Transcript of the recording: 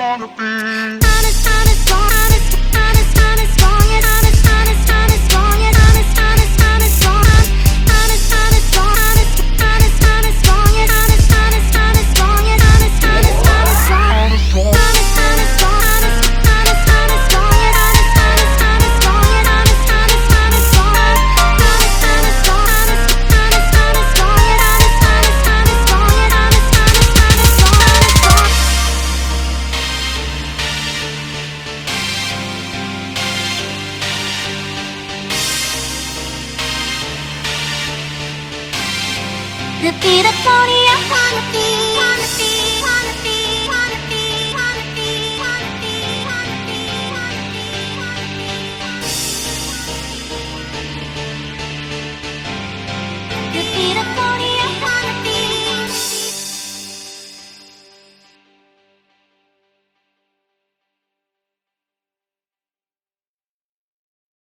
wanna be. Honest, honest, honest, honest, honest, strong, and honest, honest, honest, strong, and honest, honest, honest, strong, honest, honest, strong, honest, honest, honest, strong, and honest, honest, honest, strong, and honest, honest, honest, strong, honest, honest, strong, honest, honest, honest, strong, and honest, honest, honest, strong, and honest, honest, honest, strong, honest, honest, strong, honest, honest, honest, strong, and honest, honest, honest, strong, and honest, honest, honest, strong, honest, strong. The beat of pony, I wanna be, wanna be, wanna be.